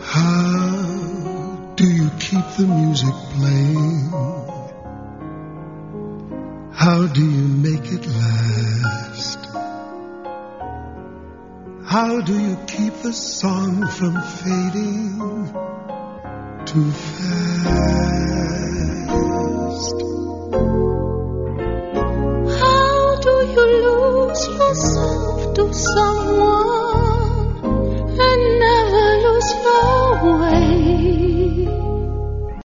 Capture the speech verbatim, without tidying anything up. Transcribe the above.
How do you keep the music playing? How do you make it last? How do you keep the song from fading too fast? How do you lose yourself to someone